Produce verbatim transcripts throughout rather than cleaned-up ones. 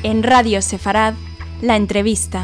En Radio Sefarad, la entrevista.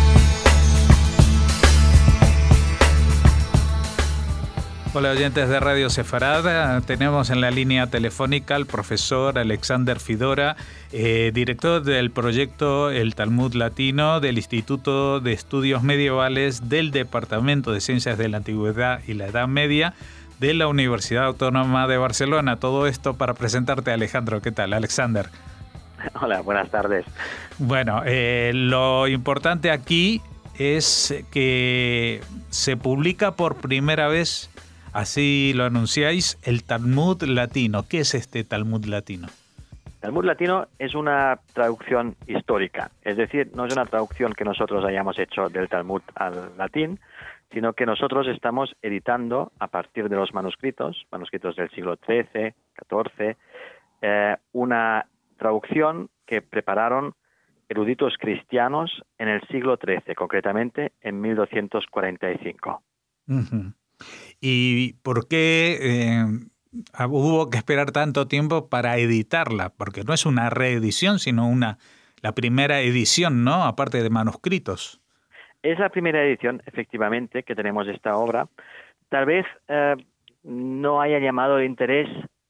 Hola oyentes de Radio Sefarad, tenemos en la línea telefónica al profesor Alexander Fidora, eh, director del proyecto El Talmud Latino del Instituto de Estudios Medievales del Departamento de Ciencias de la Antigüedad y la Edad Media de la Universidad Autónoma de Barcelona. Todo esto para presentarte, Alejandro. ¿Qué tal, Alexander? Hola, buenas tardes. Bueno, eh, lo importante aquí es que se publica por primera vez, así lo anunciáis, el Talmud Latino. ¿Qué es este Talmud Latino? Talmud Latino es una traducción histórica, es decir, no es una traducción que nosotros hayamos hecho del Talmud al latín, sino que nosotros estamos editando a partir de los manuscritos, manuscritos del siglo trece, catorce, eh, una traducción que prepararon eruditos cristianos en el siglo trece, concretamente en mil doscientos cuarenta y cinco. Uh-huh. ¿Y por qué eh, hubo que esperar tanto tiempo para editarla? Porque no es una reedición, sino una la primera edición, ¿no? Aparte de manuscritos. Es la primera edición, efectivamente, que tenemos de esta obra. Tal vez eh, no haya llamado el interés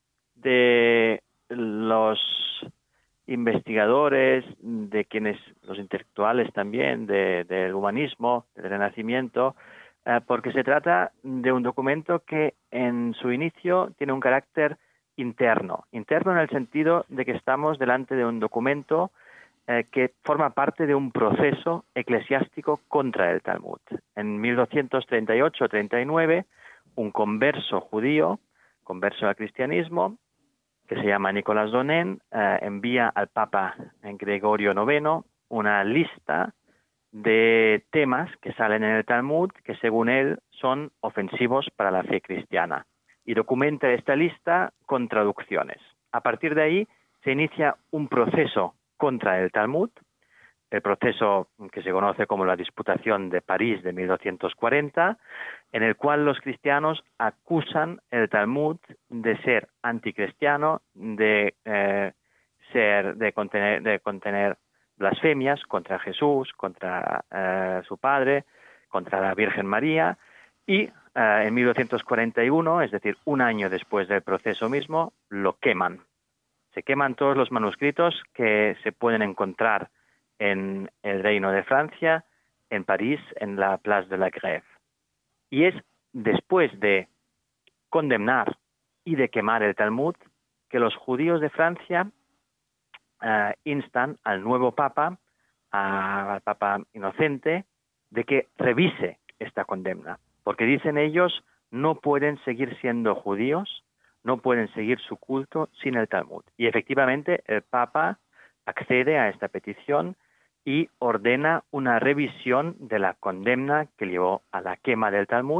de los investigadores, de quienes, los intelectuales también, de, del humanismo, del Renacimiento, eh, porque se trata de un documento que en su inicio tiene un carácter interno. Interno en el sentido de que estamos delante de un documento eh, que forma parte de un proceso eclesiástico contra el Talmud. En mil doscientos treinta y ocho treinta y nueve, un converso judío, converso al cristianismo, que se llama Nicolás Donen, eh, envía al Papa Gregorio noveno una lista de temas que salen en el Talmud que según él son ofensivos para la fe cristiana y documenta esta lista con traducciones. A partir de ahí se inicia un proceso contra el Talmud, el proceso que se conoce como la Disputación de París de mil doscientos cuarenta, en el cual los cristianos acusan el Talmud de ser anticristiano, de eh, ser, de contener, de contener blasfemias contra Jesús, contra eh, su padre, contra la Virgen María, y eh, en mil doscientos cuarenta y uno, es decir, un año después del proceso mismo, lo queman. Se queman todos los manuscritos que se pueden encontrar en el Reino de Francia, en París, en la Place de la Grève. Y es después de condenar y de quemar el Talmud que los judíos de Francia uh, instan al nuevo Papa, a, al Papa Inocente, de que revise esta condena. Porque dicen ellos, no pueden seguir siendo judíos, no pueden seguir su culto sin el Talmud. Y efectivamente el Papa accede a esta petición y ordena una revisión de la condena que llevó a la quema del Talmud,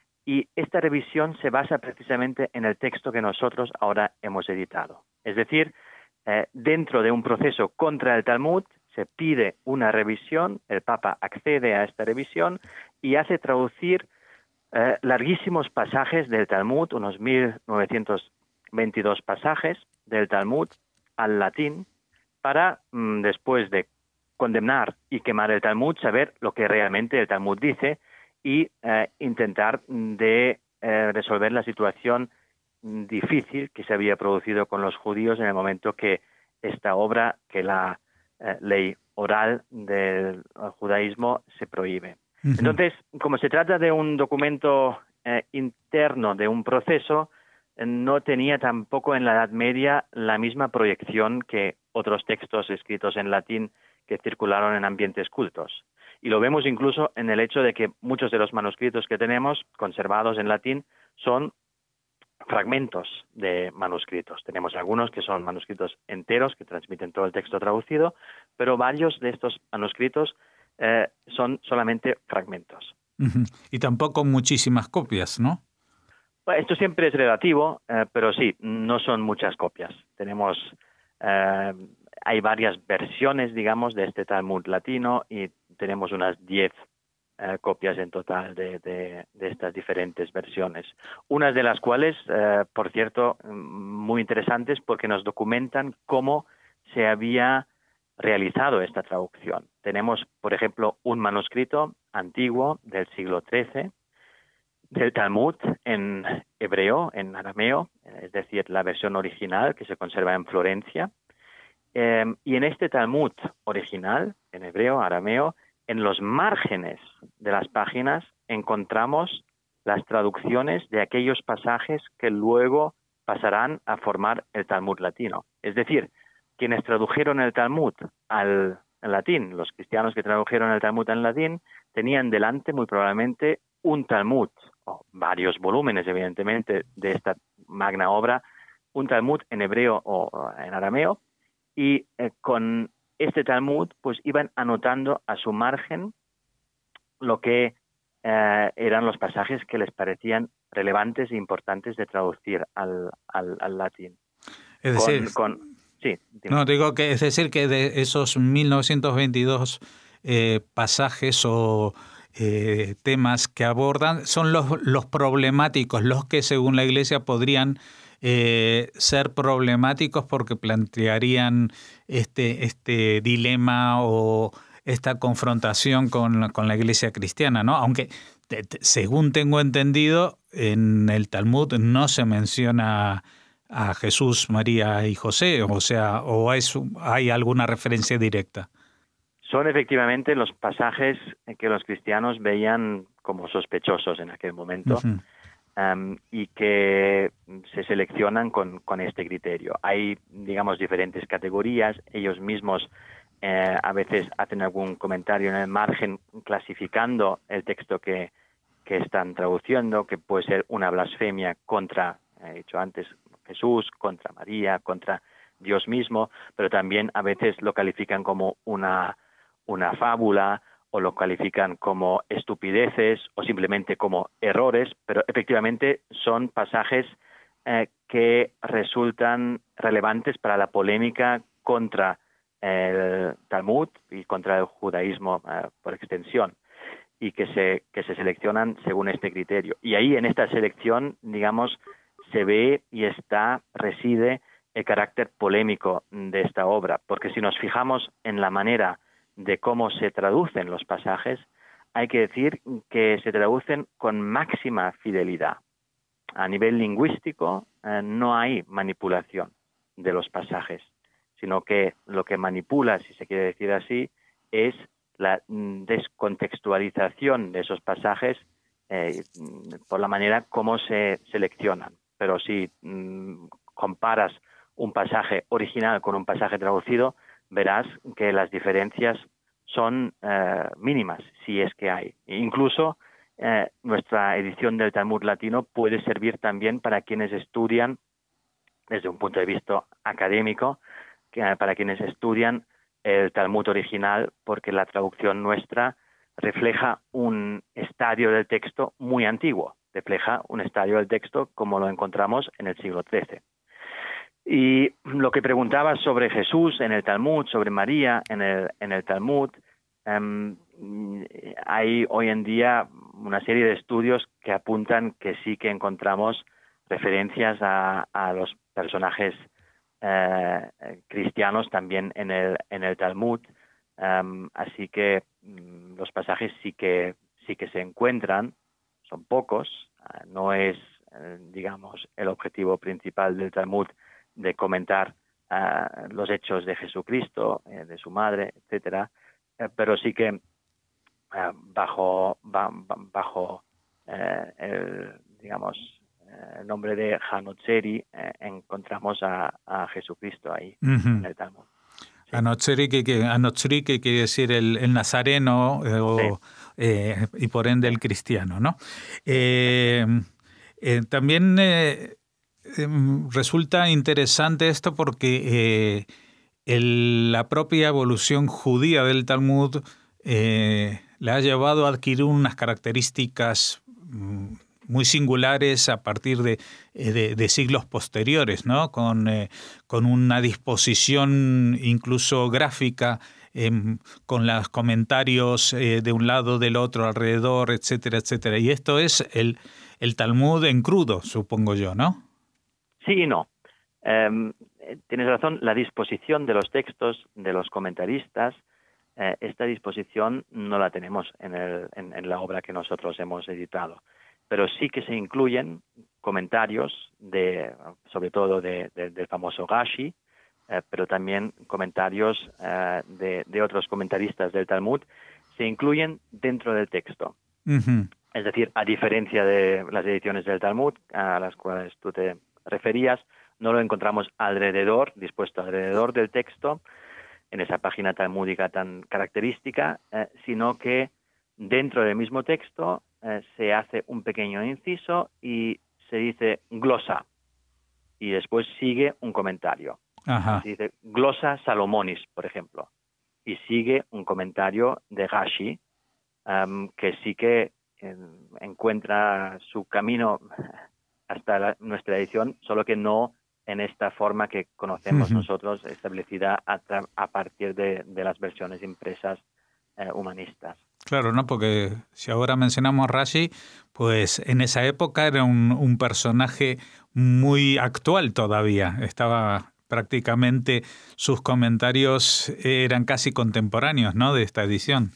y esta revisión se basa precisamente en el texto que nosotros ahora hemos editado. Es decir, eh, dentro de un proceso contra el Talmud se pide una revisión, el Papa accede a esta revisión y hace traducir eh, larguísimos pasajes del Talmud, unos mil novecientos veintidós pasajes del Talmud al latín, para, mmm, después de condenar y quemar el Talmud, saber lo que realmente el Talmud dice y eh, intentar de eh, resolver la situación difícil que se había producido con los judíos en el momento que esta obra, que la eh, ley oral del judaísmo, se prohíbe. Uh-huh. Entonces, como se trata de un documento eh, interno de un proceso, eh, no tenía tampoco en la Edad Media la misma proyección que otros textos escritos en latín que circularon en ambientes cultos. Y lo vemos incluso en el hecho de que muchos de los manuscritos que tenemos conservados en latín son fragmentos de manuscritos. Tenemos algunos que son manuscritos enteros que transmiten todo el texto traducido, pero varios de estos manuscritos eh, son solamente fragmentos. Uh-huh. Y tampoco muchísimas copias, ¿no? Bueno, esto siempre es relativo, eh, pero sí, no son muchas copias. Tenemos... Eh, hay varias versiones, digamos, de este Talmud latino y tenemos unas diez eh, copias en total de, de, de estas diferentes versiones. Unas de las cuales, eh, por cierto, muy interesantes porque nos documentan cómo se había realizado esta traducción. Tenemos, por ejemplo, un manuscrito antiguo del siglo trece del Talmud en hebreo, en arameo, es decir, la versión original que se conserva en Florencia. Eh, y en este Talmud original, en hebreo, arameo, en los márgenes de las páginas encontramos las traducciones de aquellos pasajes que luego pasarán a formar el Talmud latino. Es decir, quienes tradujeron el Talmud al latín, los cristianos que tradujeron el Talmud al latín, tenían delante muy probablemente un Talmud, o varios volúmenes, evidentemente, de esta magna obra, un Talmud en hebreo o en arameo, y eh, con este Talmud pues iban anotando a su margen lo que eh, eran los pasajes que les parecían relevantes e importantes de traducir al, al, al latín. Es decir, con, con, sí, no, digo que es decir que de esos mil novecientos veintidós eh, pasajes o eh, temas que abordan son los, los problemáticos, los que según la Iglesia podrían eh, ser problemáticos porque plantearían este, este dilema o esta confrontación con, con la Iglesia cristiana, ¿no? Aunque, te, te, según tengo entendido, en el Talmud no se menciona a Jesús, María y José, o sea, o es, hay alguna referencia directa. Son efectivamente los pasajes que los cristianos veían como sospechosos en aquel momento. Uh-huh. Um, y que se seleccionan con, con este criterio. Hay, digamos, diferentes categorías. Ellos mismos eh, a veces hacen algún comentario en el margen clasificando el texto que, que están traduciendo, que puede ser una blasfemia contra, he dicho antes, Jesús, contra María, contra Dios mismo, pero también a veces lo califican como una, una fábula, o lo califican como estupideces o simplemente como errores, pero efectivamente son pasajes eh, que resultan relevantes para la polémica contra el Talmud y contra el judaísmo eh, por extensión, y que se, que se seleccionan según este criterio. Y ahí en esta selección, digamos, se ve y está, reside el carácter polémico de esta obra, porque si nos fijamos en la manera de cómo se traducen los pasajes, hay que decir que se traducen con máxima fidelidad. A nivel lingüístico eh, no hay manipulación de los pasajes, sino que lo que manipula, si se quiere decir así, es la descontextualización de esos pasajes eh, por la manera como se seleccionan. Pero si mm, comparas un pasaje original con un pasaje traducido, verás que las diferencias son eh, mínimas, si es que hay. E incluso eh, nuestra edición del Talmud latino puede servir también para quienes estudian, desde un punto de vista académico, que, eh, para quienes estudian el Talmud original, porque la traducción nuestra refleja un estadio del texto muy antiguo, refleja un estadio del texto como lo encontramos en el siglo trece. Y lo que preguntabas sobre Jesús en el Talmud, sobre María en el, en el Talmud, um, hay hoy en día una serie de estudios que apuntan que sí que encontramos referencias a, a los personajes eh, cristianos también en el, en el Talmud. Um, así que um, los pasajes sí que, sí que se encuentran, son pocos, uh, no es, uh, digamos, el objetivo principal del Talmud de comentar uh, los hechos de Jesucristo, eh, de su madre, etcétera, eh, pero sí que uh, bajo ba, bajo eh, el, digamos, eh, el nombre de Hanotseri eh, encontramos a, a Jesucristo ahí uh-huh. en el Talmud. Sí. Hanotseri, que, que, Hanotseri, que quiere decir el, el nazareno eh, o, sí. eh, y por ende el cristiano, ¿no? Eh, eh, también eh, resulta interesante esto porque eh, el, la propia evolución judía del Talmud eh, le ha llevado a adquirir unas características mm, muy singulares a partir de, de, de siglos posteriores, ¿no? Con, eh, con una disposición incluso gráfica, eh, con los comentarios eh, de un lado, del otro, alrededor, etcétera, etcétera. Y esto es el, el Talmud en crudo, supongo yo, ¿no? Sí y no. Um, eh, tienes razón, la disposición de los textos de los comentaristas, eh, esta disposición no la tenemos en, el, en, en la obra que nosotros hemos editado, pero sí que se incluyen comentarios, de, sobre todo de, de, del famoso Rashi, eh, pero también comentarios eh, de, de otros comentaristas del Talmud, se incluyen dentro del texto. Uh-huh. Es decir, a diferencia de las ediciones del Talmud, a las cuales tú te referías, no lo encontramos alrededor, dispuesto alrededor del texto, en esa página talmúdica tan característica, eh, sino que dentro del mismo texto eh, se hace un pequeño inciso y se dice glosa, y después sigue un comentario. Ajá. Se dice glosa Salomonis, por ejemplo, y sigue un comentario de Rashi, um, que sí que eh, encuentra su camino hasta la, nuestra edición, solo que no en esta forma que conocemos uh-huh. nosotros, establecida a, a partir de, de las versiones impresas eh, humanistas. Claro, ¿no? Porque si ahora mencionamos a Rashi, pues en esa época era un, un personaje muy actual todavía. Estaba prácticamente, sus comentarios eran casi contemporáneos, ¿no? De esta edición.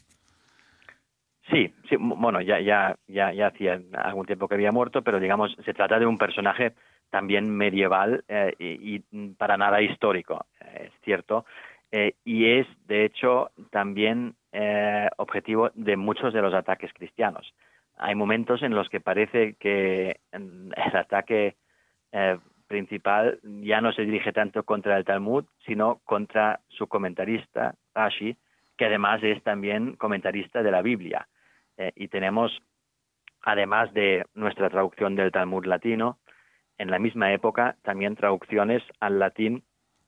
Sí, sí, bueno, ya, ya, ya, ya hacía algún tiempo que había muerto, pero digamos, se trata de un personaje también medieval eh, y, y para nada histórico, eh, es cierto, eh, y es, de hecho, también eh, objetivo de muchos de los ataques cristianos. Hay momentos en los que parece que el ataque eh, principal ya no se dirige tanto contra el Talmud, sino contra su comentarista, Rashi, que además es también comentarista de la Biblia. Eh, y tenemos, además de nuestra traducción del Talmud latino, en la misma época también traducciones al latín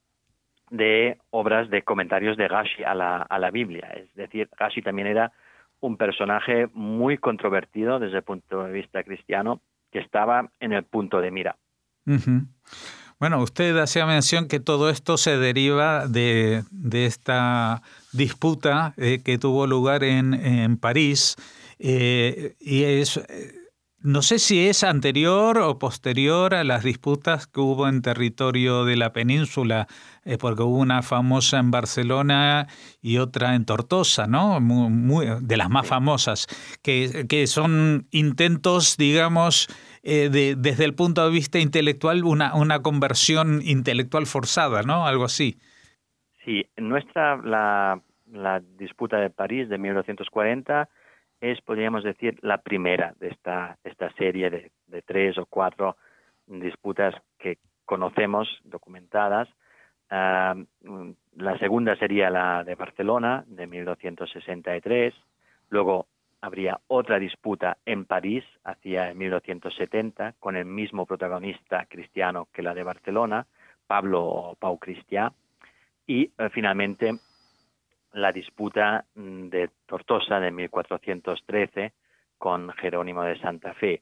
de obras de comentarios de Rashi a la, a la Biblia. Es decir, Rashi también era un personaje muy controvertido desde el punto de vista cristiano, que estaba en el punto de mira. Uh-huh. Bueno, usted hacía mención que todo esto se deriva de, de esta disputa eh, que tuvo lugar en, en París, eh, y es... Eh, no sé si es anterior o posterior a las disputas que hubo en territorio de la península, eh, porque hubo una famosa en Barcelona y otra en Tortosa, ¿no? Muy, muy, de las más famosas, que, que son intentos, digamos, eh, de, desde el punto de vista intelectual, una, una conversión intelectual forzada, ¿no? Algo así. Sí, nuestra, la, la disputa de París de mil novecientos cuarenta es, podríamos decir, la primera de esta, esta serie de, de tres o cuatro disputas que conocemos, documentadas. Uh, la segunda sería la de Barcelona, de mil novecientos sesenta y tres. Luego habría otra disputa en París, hacia mil novecientos setenta, con el mismo protagonista cristiano que la de Barcelona, Pablo o Pau Cristià. Y uh, finalmente la disputa de Tortosa de mil cuatrocientos trece con Jerónimo de Santa Fe.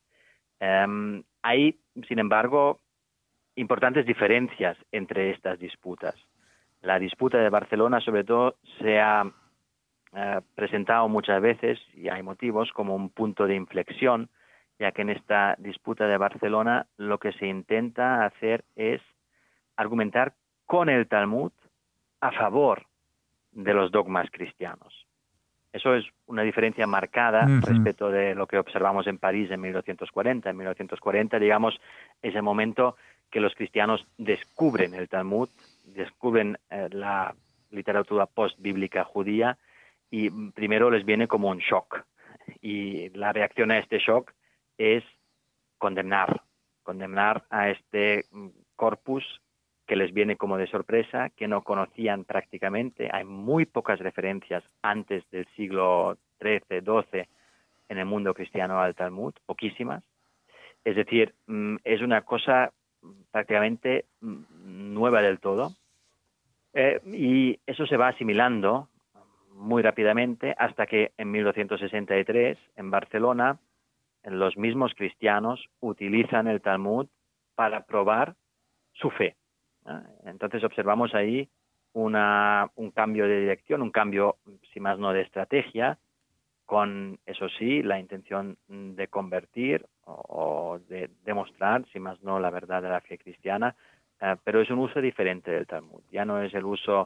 Um, hay, sin embargo, importantes diferencias entre estas disputas. La disputa de Barcelona, sobre todo, se ha uh, presentado muchas veces, y hay motivos, como un punto de inflexión, ya que en esta disputa de Barcelona lo que se intenta hacer es argumentar con el Talmud a favor de los dogmas cristianos. Eso es una diferencia marcada uh-huh. respecto de lo que observamos en París en mil novecientos cuarenta. En mil novecientos cuarenta, digamos, es el momento que los cristianos descubren el Talmud, descubren eh, la literatura postbíblica judía, y primero les viene como un shock. Y la reacción a este shock es condenar, condenar a este corpus que les viene como de sorpresa, que no conocían prácticamente. Hay muy pocas referencias antes del siglo trece, doce en el mundo cristiano al Talmud, poquísimas. Es decir, es una cosa prácticamente nueva del todo. Eh, y eso se va asimilando muy rápidamente hasta que en mil novecientos sesenta y tres, en Barcelona, los mismos cristianos utilizan el Talmud para probar su fe. Entonces observamos ahí una, un cambio de dirección, un cambio, si más no, de estrategia, con, eso sí, la intención de convertir o, o de demostrar, si más no, la verdad de la fe cristiana, uh, pero es un uso diferente del Talmud. Ya no es el uso,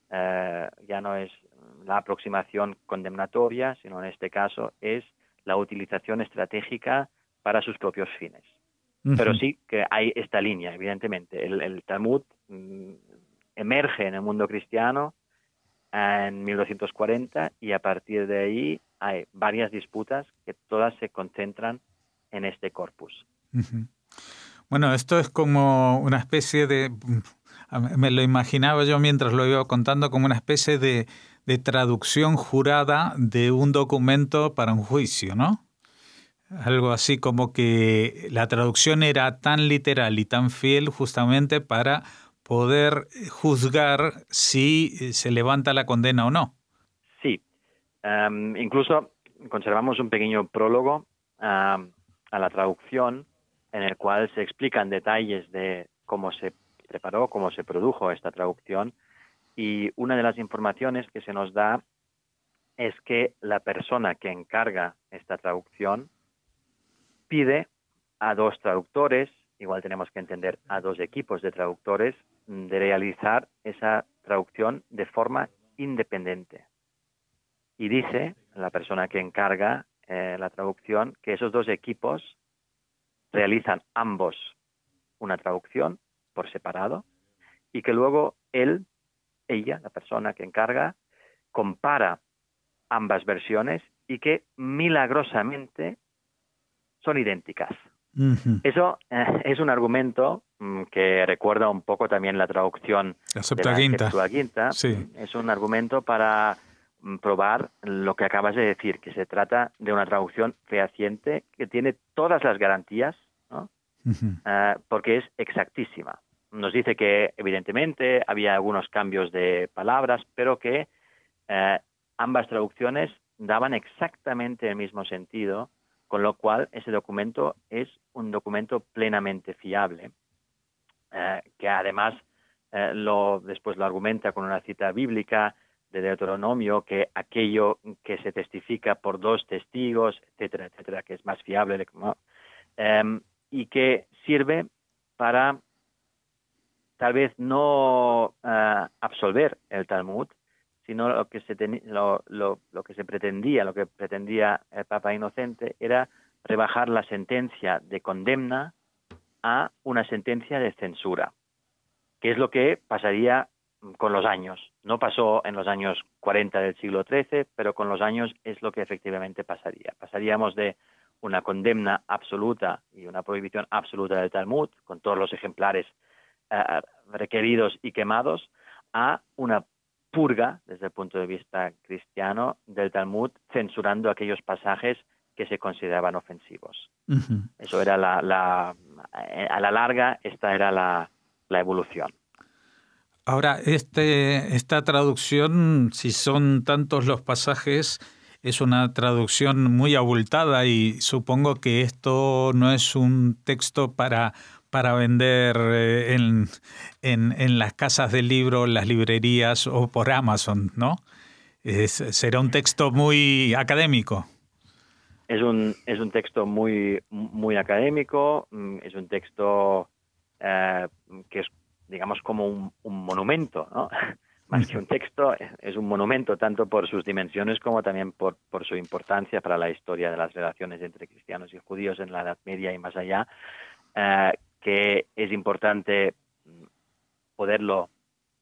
uh, ya no es la aproximación condemnatoria, sino en este caso es la utilización estratégica para sus propios fines. Uh-huh. Pero sí que hay esta línea, evidentemente. El, el Talmud mm, emerge en el mundo cristiano en mil doscientos cuarenta y a partir de ahí hay varias disputas que todas se concentran en este corpus. Uh-huh. Bueno, esto es como una especie de, me lo imaginaba yo mientras lo iba contando, como una especie de, de traducción jurada de un documento para un juicio, ¿no? Algo así como que la traducción era tan literal y tan fiel justamente para poder juzgar si se levanta la condena o no. Sí, um, incluso conservamos un pequeño prólogo um, a la traducción en el cual se explican detalles de cómo se preparó, cómo se produjo esta traducción, y una de las informaciones que se nos da es que la persona que encarga esta traducción pide a dos traductores, igual tenemos que entender a dos equipos de traductores, de realizar esa traducción de forma independiente. Y dice la persona que encarga eh, la traducción que esos dos equipos realizan ambos una traducción por separado y que luego él, ella, la persona que encarga, compara ambas versiones y que milagrosamente son idénticas. Uh-huh. Eso eh, es un argumento mm, que recuerda un poco también la traducción la Septuaginta. de la Septuaginta. Sí. Es un argumento para mm, probar lo que acabas de decir, que se trata de una traducción fehaciente que tiene todas las garantías, ¿no? Uh-huh. uh, porque es exactísima. Nos dice que evidentemente había algunos cambios de palabras, pero que uh, ambas traducciones daban exactamente el mismo sentido, con lo cual ese documento es un documento plenamente fiable, eh, que además eh, lo, después lo argumenta con una cita bíblica de Deuteronomio, que aquello que se testifica por dos testigos, etcétera, etcétera, que es más fiable, ¿no? eh, y que sirve para tal vez no uh, absolver el Talmud, sino lo que se ten, lo, lo, lo que se pretendía, lo que pretendía el Papa Inocente era rebajar la sentencia de condena a una sentencia de censura, que es lo que pasaría con los años. No pasó en los años cuarenta del siglo trece, pero con los años es lo que efectivamente pasaría. Pasaríamos de una condena absoluta y una prohibición absoluta del Talmud, con todos los ejemplares uh, requeridos y quemados, a una purga, desde el punto de vista cristiano, del Talmud, censurando aquellos pasajes que se consideraban ofensivos. Uh-huh. Eso era la, la, a la larga, esta era la, la evolución. Ahora, este, esta traducción, si son tantos los pasajes, es una traducción muy abultada y supongo que esto no es un texto para, para vender en, en, en las casas del libro, las librerías o por Amazon, ¿no? Es, será un texto muy académico. Es un, es un texto muy, muy académico, es un texto eh, que es, digamos, como un, un monumento, ¿no? Más que un texto, es un monumento tanto por sus dimensiones como también por, por su importancia para la historia de las relaciones entre cristianos y judíos en la Edad Media y más allá, eh, que es importante poderlo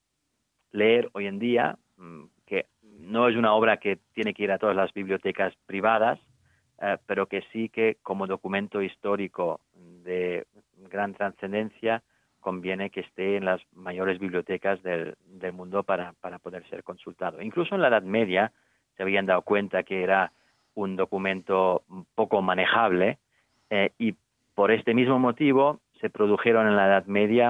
leer hoy en día, que no es una obra que tiene que ir a todas las bibliotecas privadas, eh, pero que sí que como documento histórico de gran trascendencia conviene que esté en las mayores bibliotecas del, del mundo para, para poder ser consultado. Incluso en la Edad Media se habían dado cuenta que era un documento poco manejable eh, y por este mismo motivo se produjeron en la Edad Media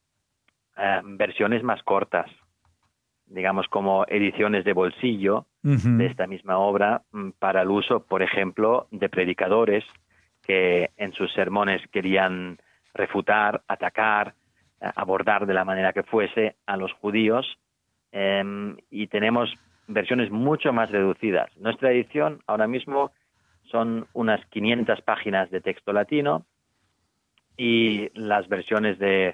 eh, versiones más cortas, digamos como ediciones de bolsillo uh-huh. de esta misma obra para el uso, por ejemplo, de predicadores que en sus sermones querían refutar, atacar, abordar de la manera que fuese a los judíos, eh, y tenemos versiones mucho más reducidas. Nuestra edición ahora mismo son unas quinientas páginas de texto latino y las versiones de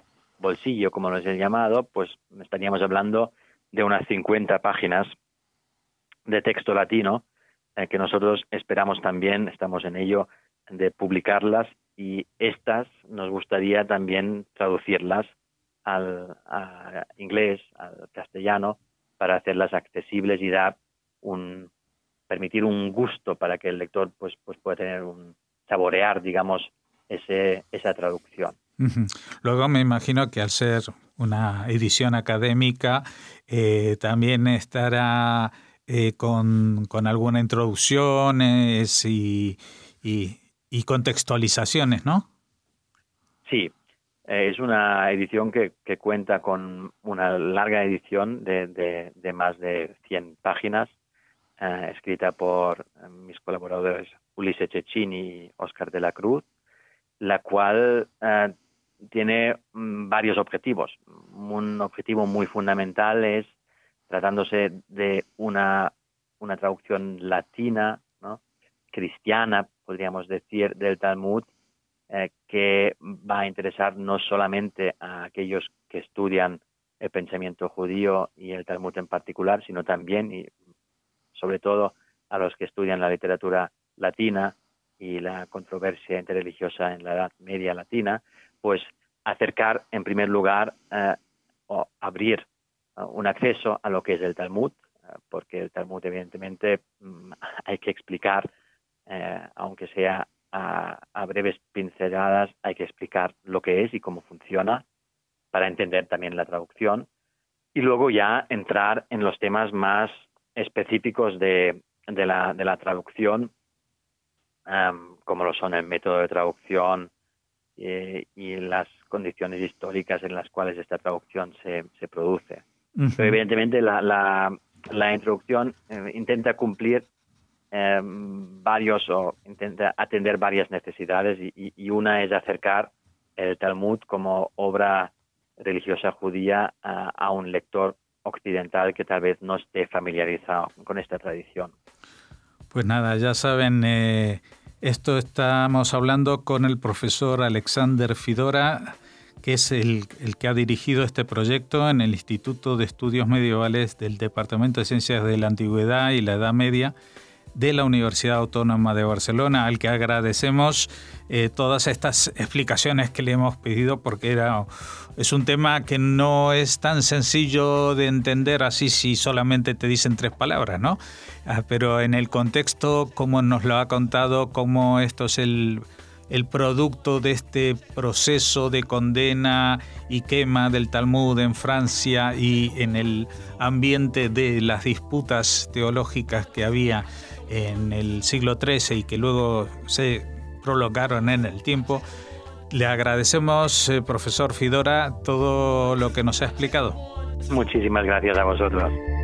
bolsillo, como lo he llamado, pues estaríamos hablando de unas cincuenta páginas de texto latino eh, que nosotros esperamos también, estamos en ello, de publicarlas, y estas nos gustaría también traducirlas al a inglés, al castellano, para hacerlas accesibles y dar un permitir un gusto para que el lector pues pues pueda tener un saborear, digamos, ese esa traducción. Uh-huh. Luego me imagino que al ser una edición académica eh, también estará eh, con, con alguna introducciones y, y, y contextualizaciones, ¿no? Sí, eh, es una edición que, que cuenta con una larga edición de, de, de más de cien páginas, eh, escrita por eh, mis colaboradores Ulises Cecchini y Óscar de la Cruz, la cual eh, tiene mm, varios objetivos. Un objetivo muy fundamental es, tratándose de una, una traducción latina, ¿no?, cristiana, podríamos decir, del Talmud, eh, que va a interesar no solamente a aquellos que estudian el pensamiento judío y el Talmud en particular, sino también y sobre todo a los que estudian la literatura latina y la controversia interreligiosa en la Edad Media latina, pues acercar en primer lugar eh, o abrir uh, un acceso a lo que es el Talmud, uh, porque el Talmud evidentemente um, hay que explicar, eh, aunque sea a, a breves pinceladas, hay que explicar lo que es y cómo funciona para entender también la traducción, y luego ya entrar en los temas más específicos de, de, la, de la traducción, um, como lo son el método de traducción eh, y las condiciones históricas en las cuales esta traducción se, se produce. Uh-huh. Pero evidentemente la, la, la introducción eh, intenta cumplir eh, varios o intenta atender varias necesidades, y, y una es acercar el Talmud como obra religiosa judía a, a un lector occidental que tal vez no esté familiarizado con esta tradición. Pues nada, ya saben, eh, esto estamos hablando con el profesor Alexander Fidora, que es el, el que ha dirigido este proyecto en el Instituto de Estudios Medievales del Departamento de Ciencias de la Antigüedad y la Edad Media de la Universidad Autónoma de Barcelona, al que agradecemos eh, todas estas explicaciones que le hemos pedido, porque era, es un tema que no es tan sencillo de entender así si solamente te dicen tres palabras, ¿no? Ah, pero en el contexto, como nos lo ha contado, cómo esto es el, el producto de este proceso de condena y quema del Talmud en Francia y en el ambiente de las disputas teológicas que había en el siglo trece y que luego se prolongaron en el tiempo. Le agradecemos, eh, profesor Fidora, todo lo que nos ha explicado. Muchísimas gracias a vosotros.